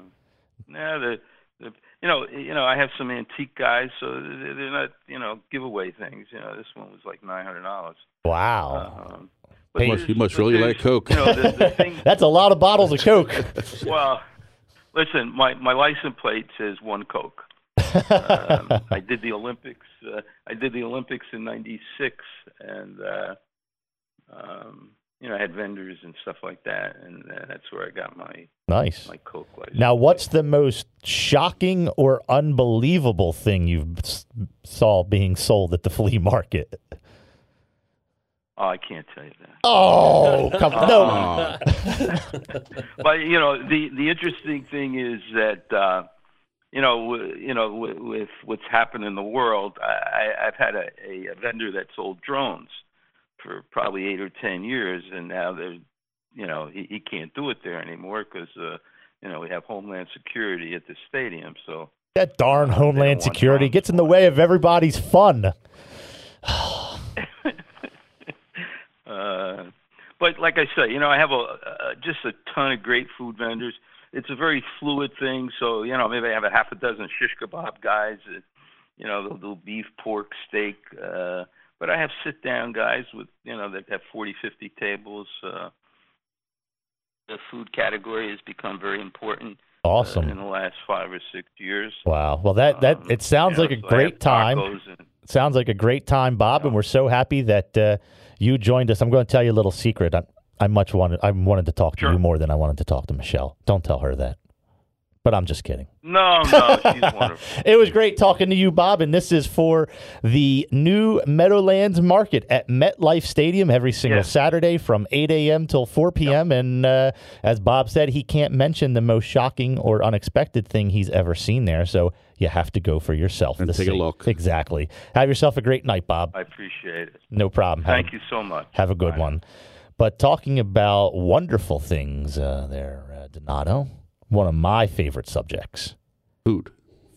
I have some antique guys, so they're not, giveaway things. This one was like $900. Wow. You must really like Coke. The thing, that's a lot of bottles of Coke. Well, listen, my license plate says one Coke. I did the Olympics. I did the Olympics in '96, and I had vendors and stuff like that, and that's where I got my Coke license. Now, what's the most shocking or unbelievable thing you saw being sold at the flea market? Oh, I can't tell you that. Oh, come on. No. But the interesting thing is that with what's happened in the world, I've had a vendor that sold drones for probably 8 or 10 years, and now they're, he can't do it there anymore because we have Homeland Security at the stadium. So that darn Homeland Security gets in the way of everybody's fun. But like I say, I have just a ton of great food vendors. It's a very fluid thing, so maybe I have a half a dozen shish kebab guys that they'll do beef, pork, steak. But I have sit-down guys with, that have 40, 50 tables. The food category has become very important. Awesome. In the last 5 or 6 years. Wow. Well, it sounds like a great time. Sounds like a great time, Bob, and we're so happy that you joined us. I'm going to tell you a little secret. I wanted to talk to you more than I wanted to talk to Michelle. Don't tell her that. But I'm just kidding. No, she's wonderful. It was great talking to you, Bob, and this is for the new Meadowlands Market at MetLife Stadium every single Saturday from 8 a.m. till 4 p.m. Yep. And as Bob said, he can't mention the most shocking or unexpected thing he's ever seen there, so you have to go for yourself. And take a look. Exactly. Have yourself a great night, Bob. I appreciate it. No problem. Thank you so much. Have a good one. But talking about wonderful things there, Donato, one of my favorite subjects. Food.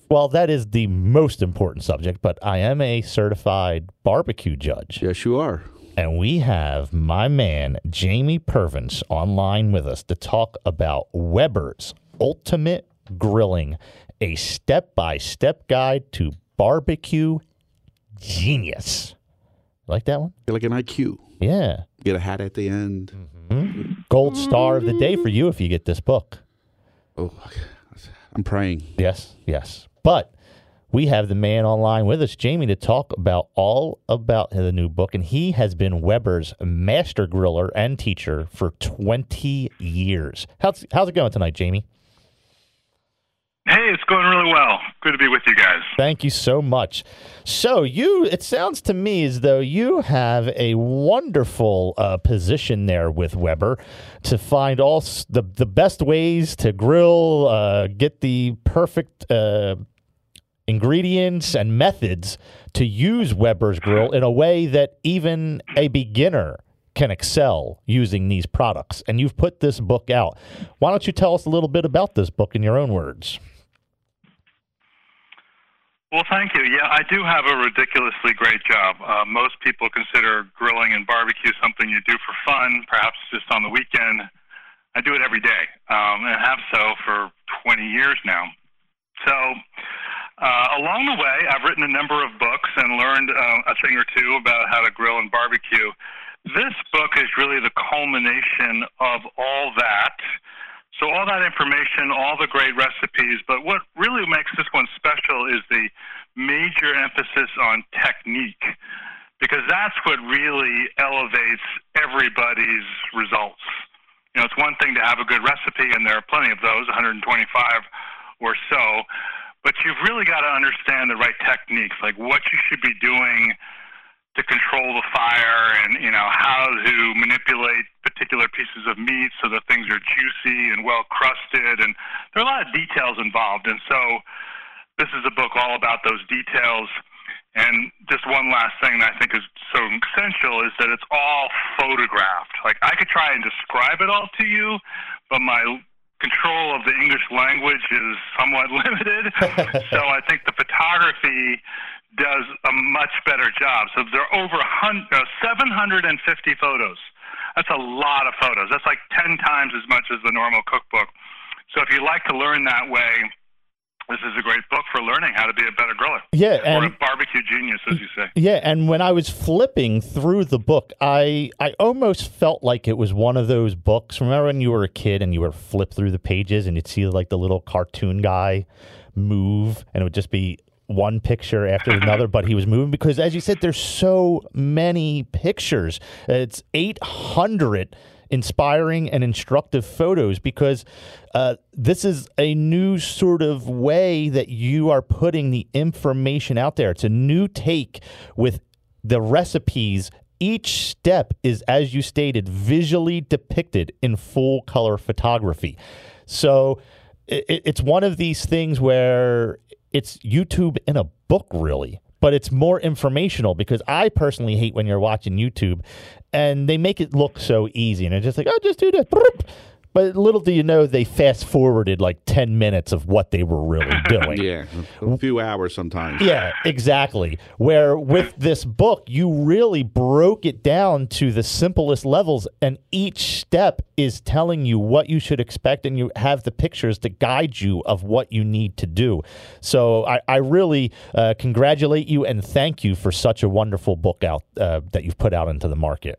Well, that is the most important subject, but I am a certified barbecue judge. Yes, you are. And we have my man, Jamie Purvins, online with us to talk about Weber's Ultimate Grilling, a step-by-step guide to barbecue genius. Like that one? Like an IQ. Yeah. Get a hat at the end. Mm-hmm. Gold star of the day for you if you get this book. Oh, I'm praying. Yes. But we have the man online with us, Jamie, to talk about all about the new book. And he has been Weber's master griller and teacher for 20 years. How's it going tonight, Jamie? Hey, it's going really well. Good to be with you guys. Thank you so much. So it sounds to me as though you have a wonderful position there with Weber to find all the best ways to grill, get the perfect ingredients and methods to use Weber's grill in a way that even a beginner can excel using these products. And you've put this book out. Why don't you tell us a little bit about this book in your own words? Well, thank you. Yeah, I do have a ridiculously great job. Most people consider grilling and barbecue something you do for fun, perhaps just on the weekend. I do it every day, and have so for 20 years now. So along the way, I've written a number of books and learned a thing or two about how to grill and barbecue. This book is really the culmination of all that. So all that information, all the great recipes, but what really makes this one special is the major emphasis on technique, because that's what really elevates everybody's results. You know, it's one thing to have a good recipe, and there are plenty of those, 125 or so, but you've really got to understand the right techniques, like what you should be doing to control the fire, and how to manipulate particular pieces of meat so that things are juicy and well crusted, and there are a lot of details involved. And so this is a book all about those details. And just one last thing that I think is so essential is that it's all photographed. Like, I could try and describe it all to you, but my control of the English language is somewhat limited. So I think the photography does a much better job. So there are over 750 photos. That's a lot of photos. That's like 10 times as much as the normal cookbook. So if you like to learn that way, this is a great book for learning how to be a better griller. Yeah, and or a barbecue genius, as you say. Yeah, and when I was flipping through the book, I almost felt like it was one of those books. Remember when you were a kid and you would flip through the pages and you'd see like the little cartoon guy move, and it would just be one picture after another, but he was moving? Because, as you said, there's so many pictures. It's 800 inspiring and instructive photos, because this is a new sort of way that you are putting the information out there. It's a new take with the recipes. Each step is, as you stated, visually depicted in full color photography. So it's one of these things where it's YouTube in a book, really, but it's more informational, because I personally hate when you're watching YouTube and they make it look so easy and it's just like, oh, just do this. But little do you know, they fast forwarded like 10 minutes of what they were really doing. Yeah, a few hours sometimes. Yeah, exactly. Where with this book, you really broke it down to the simplest levels, and each step is telling you what you should expect, and you have the pictures to guide you of what you need to do. So I really congratulate you and thank you for such a wonderful book out that you've put out into the market.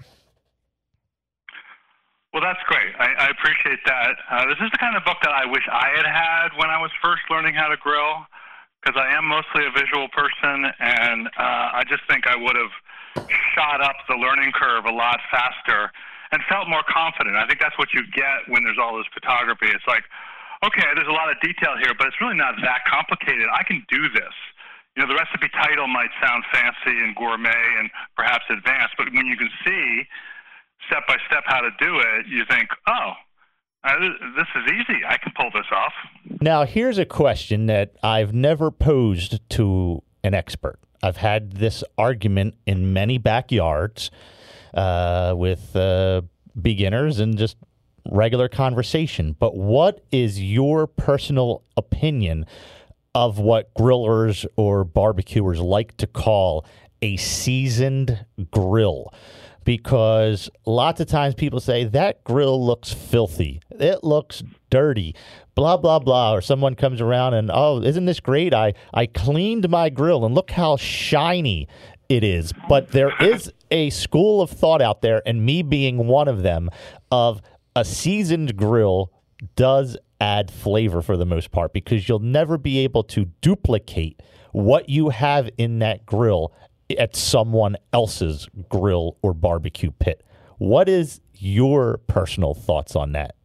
Well, that's great. I appreciate that. This is the kind of book that I wish I had when I was first learning how to grill, because I am mostly a visual person, and I just think I would have shot up the learning curve a lot faster and felt more confident. I think that's what you get when there's all this photography. It's like, okay, there's a lot of detail here, but it's really not that complicated. I can do this. You know, the recipe title might sound fancy and gourmet and perhaps advanced, but when you can see step by step how to do it, you think, oh, this is easy. I can pull this off. Now, here's a question that I've never posed to an expert. I've had this argument in many backyards with beginners and just regular conversation. But what is your personal opinion of what grillers or barbecuers like to call a seasoned grill, because lots of times people say that grill looks filthy, it looks dirty, blah, blah, blah. Or someone comes around and, oh, isn't this great? I cleaned my grill and look how shiny it is. But there is a school of thought out there, and me being one of them, of a seasoned grill does add flavor for the most part, because you'll never be able to duplicate what you have in that grill at someone else's grill or barbecue pit. What is your personal thoughts on that?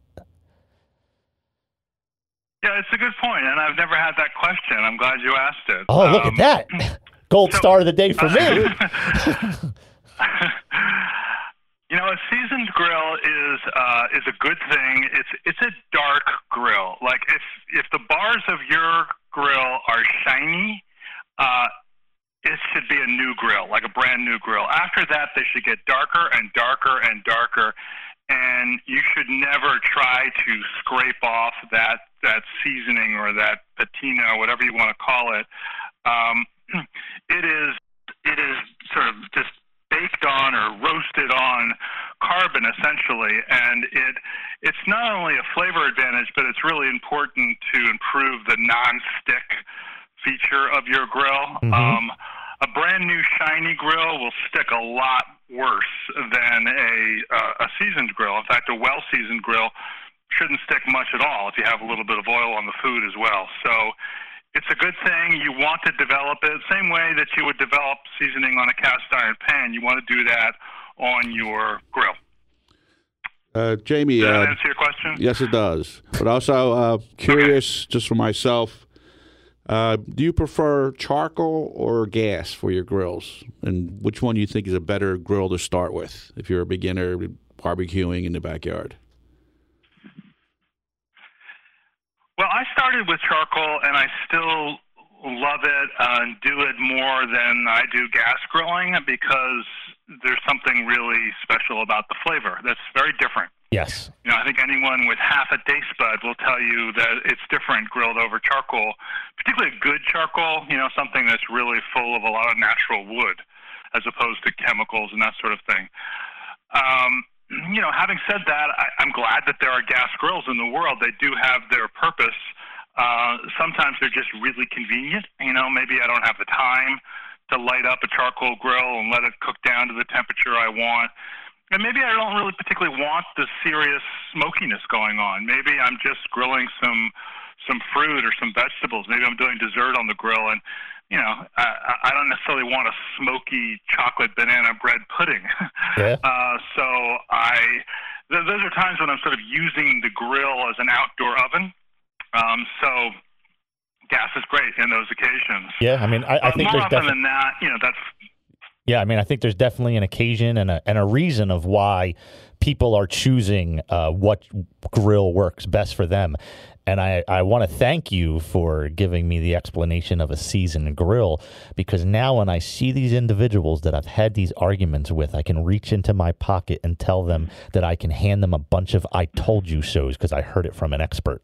Yeah, it's a good point, and I've never had that question. I'm glad you asked it. Oh, look at that. Gold star of the day for me. You know, a seasoned grill is a good thing. It's a dark grill. Like if the bars of your grill are shiny, it should be a new grill, like a brand new grill. After that, they should get darker and darker and darker, and you should never try to scrape off that seasoning or that patina, whatever you want to call it. It is sort of just baked on or roasted on carbon, essentially, and it's not only a flavor advantage, but it's really important to improve the non-stick feature of your grill. Mm-hmm. A brand new shiny grill will stick a lot worse than a seasoned grill. In fact, a well-seasoned grill shouldn't stick much at all if you have a little bit of oil on the food as well. So it's a good thing. You want to develop it same way that you would develop seasoning on a cast iron pan. You want to do that on your grill. Jamie, does that answer your question? Yes, it does. But also curious, just for myself, do you prefer charcoal or gas for your grills? And which one do you think is a better grill to start with if you're a beginner barbecuing in the backyard? Well, I started with charcoal, and I still love it and do it more than I do gas grilling, because there's something really special about the flavor that's very different. Yes. You know, I think anyone with half a taste bud will tell you that it's different grilled over charcoal, particularly good charcoal, you know, something that's really full of a lot of natural wood as opposed to chemicals and that sort of thing. You know, having said that, I'm glad that there are gas grills in the world. They do have their purpose. Sometimes they're just really convenient. You know, maybe I don't have the time to light up a charcoal grill and let it cook down to the temperature I want. And maybe I don't really particularly want the serious smokiness going on. Maybe I'm just grilling some fruit or some vegetables. Maybe I'm doing dessert on the grill, and you know, I don't necessarily want a smoky chocolate banana bread pudding. Yeah. So those are times when I'm sort of using the grill as an outdoor oven. So gas is great in those occasions. Yeah, I mean, I think more there's often than that, you know, that's. Yeah, I mean, I think there's definitely an occasion and a reason of why people are choosing what grill works best for them. And I want to thank you for giving me the explanation of a seasoned grill, because now when I see these individuals that I've had these arguments with, I can reach into my pocket and tell them that I can hand them a bunch of I told you so's because I heard it from an expert.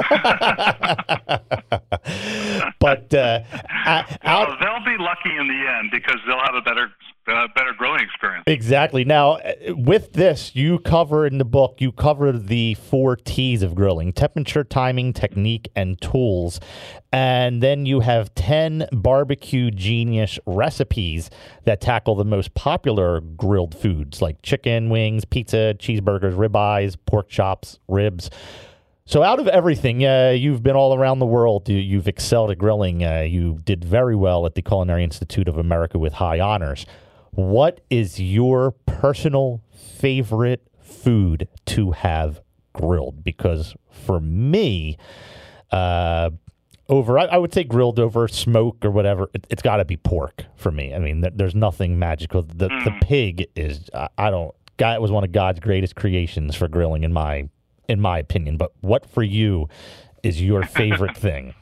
But they'll be lucky in the end because they'll have a better grilling experience. Exactly. Now, with this, you cover in the book, you cover the 4 T's of grilling: temperature, timing, technique, and tools. And then you have 10 barbecue genius recipes that tackle the most popular grilled foods like chicken, wings, pizza, cheeseburgers, ribeyes, pork chops, ribs. So out of everything, you've been all around the world. You've excelled at grilling. You did very well at the Culinary Institute of America with high honors. What is your personal favorite food to have grilled? Because for me, I would say grilled over smoke or whatever, it's got to be pork for me. I mean, there's nothing magical. The pig is, it was one of God's greatest creations for grilling in my opinion. But what for you is your favorite thing?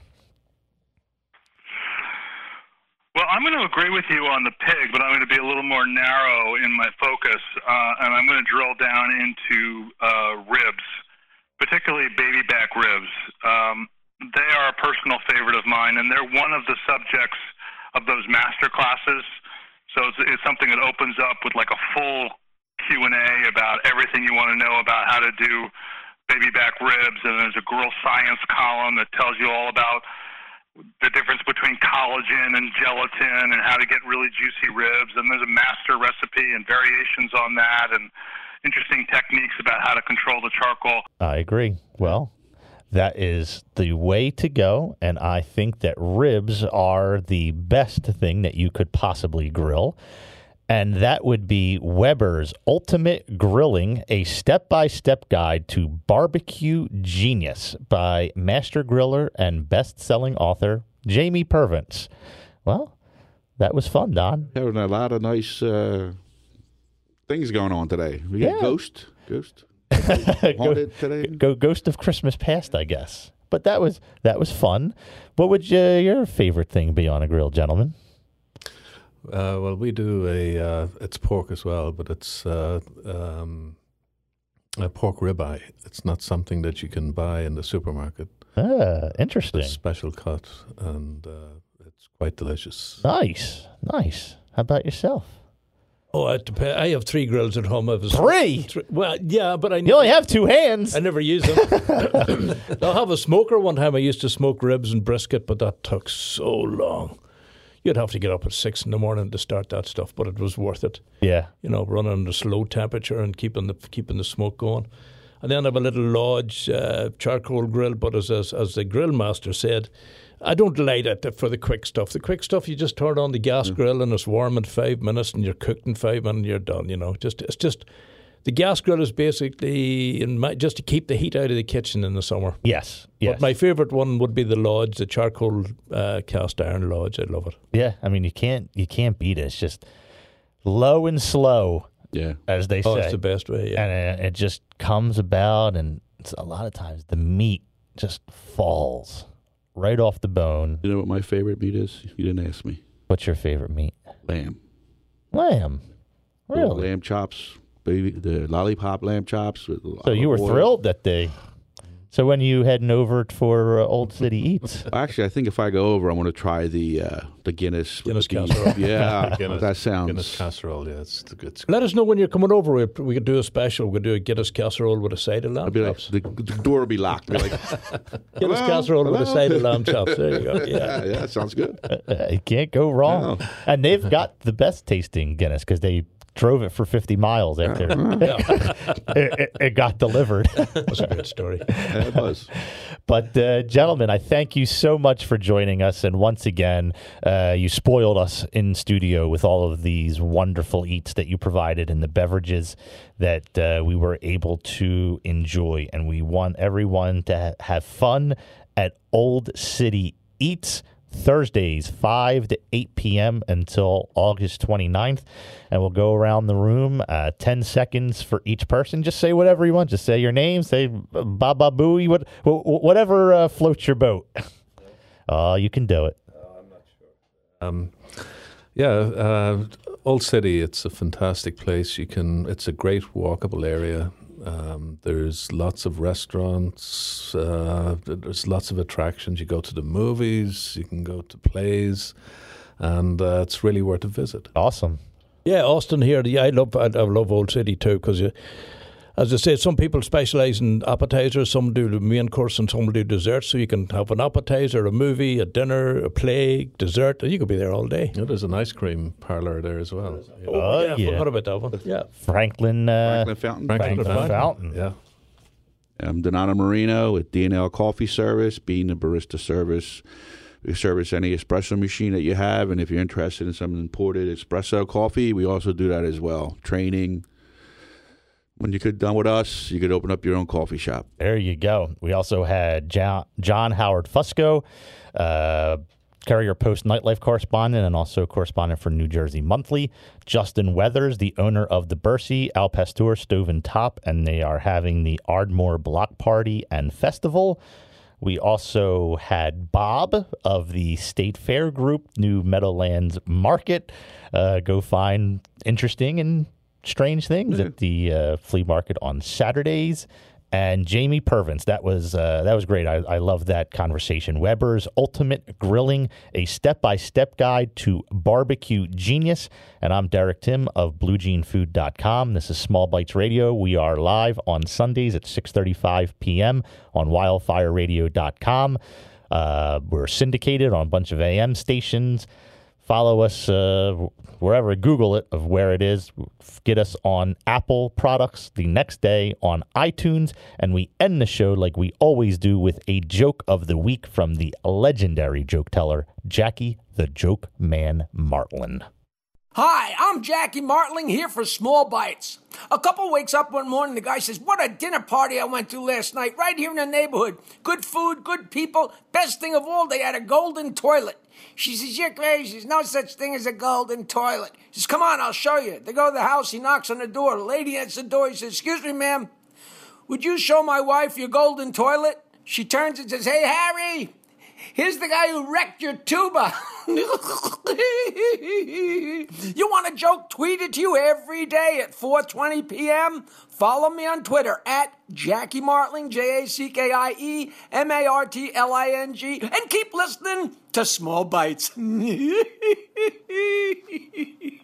Well, I'm going to agree with you on the pig, but I'm going to be a little more narrow in my focus, and I'm going to drill down into ribs, particularly baby back ribs. they are a personal favorite of mine, and they're one of the subjects of those master classes. So it's something that opens up with like a full Q&A about everything you want to know about how to do baby back ribs, and there's a grill science column that tells you all about the difference between collagen and gelatin and how to get really juicy ribs, and there's a master recipe and variations on that and interesting techniques about how to control the charcoal. I agree. Well, that is the way to go, and I think that ribs are the best thing that you could possibly grill. And that would be Weber's Ultimate Grilling, a step-by-step guide to barbecue genius by master griller and best-selling author Jamie Purvance. Well, that was fun, Don. Having a lot of nice things going on today. We got Ghost. Haunted today. Ghost of Christmas Past, I guess. But that was fun. What would your favorite thing be on a grill, gentlemen? Well, we do it's pork as well, but it's a pork ribeye. It's not something that you can buy in the supermarket. Interesting. It's a special cut, and it's quite delicious. Nice. How about yourself? Oh, I have 3 grills at home. Three? Well, yeah, but you only have 2 hands. I never use them. I'll have a smoker. One time I used to smoke ribs and brisket, but that took so long. You'd have to get up at 6 in the morning to start that stuff, but it was worth it. Yeah, running under slow temperature and keeping the smoke going. And then I have a little Lodge charcoal grill, but as the grill master said, I don't light it for the quick stuff. The quick stuff, you just turn on the gas grill and it's warm in 5 minutes, and you're cooked in 5 minutes, and you're done. It's just the gas grill is basically just to keep the heat out of the kitchen in the summer. Yes. But my favourite one would be the Lodge, the charcoal cast iron Lodge. I love it. Yeah, I mean you can't beat it. It's just low and slow. Yeah, as they say. Oh, it's the best way. Yeah, and it just comes about, and it's a lot of times the meat just falls right off the bone. You know what my favorite meat is? You didn't ask me. What's your favorite meat? Lamb. Really? Lamb chops. Baby, the lollipop lamb chops. With so you were thrilled that day. So when are you heading over for Old City Eats? Actually, I think if I go over, I want to try the Guinness casserole. Yeah, that sounds Guinness casserole. Yeah, it's good. Let us know when you're coming over. We could do a special. We could do a Guinness casserole with a side of lamb I'd be chops. like, the door will be locked. Be like, Guinness casserole with a side of lamb chops. There you go. Yeah, that sounds good. You can't go wrong. No. And they've got the best tasting Guinness because they drove it for 50 miles after it got delivered. That's a good story. Yeah, it was. But, gentlemen, I thank you so much for joining us. And once again, you spoiled us in studio with all of these wonderful eats that you provided and the beverages that we were able to enjoy. And we want everyone to have fun at Old City Eats. Thursdays, 5 to 8 p.m. until August 29th. And we'll go around the room, 10 seconds for each person. Just say whatever you want. Just say your name, say Baba Booey, whatever floats your boat. Oh, you can do it. I'm not sure. Old City, it's a fantastic place. It's a great walkable area. There's lots of restaurants. There's lots of attractions. You go to the movies. You can go to plays, and it's really worth a visit. Awesome. Yeah, Austin here. Yeah, I love Old City too because, as I say, some people specialise in appetizers. Some do the main course, and some do desserts. So you can have an appetizer, a movie, a dinner, a play, dessert, and you could be there all day. Yeah, there's an ice cream parlour there as well. I forgot about that one. Yeah, Franklin Fountain. Franklin Fountain. Yeah. I'm Donato Marino with D&L Coffee Service, being the barista service. We service any espresso machine that you have, and if you're interested in some imported espresso coffee, we also do that as well. Training. When you could done with us, you could open up your own coffee shop. There you go. We also had John Howard Fusco, Courier Post nightlife correspondent and also correspondent for New Jersey Monthly. Justin Weathers, the owner of the Bercy, Al Pastor Stove and Top, and they are having the Ardmore Block Party and Festival. We also had Bob of the State Fair Group, New Meadowlands Market. Go find interesting and strange things at the flea market on Saturdays. And Jamie Purvins, that was great. I love that conversation. Weber's Ultimate Grilling, a step-by-step guide to barbecue genius. And I'm Derek Tim of BlueJeanFood.com. This is Small Bites Radio. We are live on Sundays at 6:35 p.m. on WildfireRadio.com. We're syndicated on a bunch of AM stations. Follow us wherever, Google it of where it is. Get us on Apple products the next day on iTunes. And we end the show like we always do with a joke of the week from the legendary joke teller, Jackie the Joke Man Martling. Hi, I'm Jackie Martling here for Small Bites. A couple wakes up one morning, the guy says, "What a dinner party I went to last night, right here in the neighborhood. Good food, good people. Best thing of all, they had a golden toilet." She says, "You're crazy. There's no such thing as a golden toilet." He says, "Come on, I'll show you." They go to the house. He knocks on the door. The lady answers the door. He says, "Excuse me, ma'am. Would you show my wife your golden toilet?" She turns and says, "Hey, Harry, here's the guy who wrecked your tuba." You want a joke? Tweet it to you every day at 4:20 p.m. Follow me on Twitter at Jackie Martling, JackieMartling, and keep listening to Small Bites.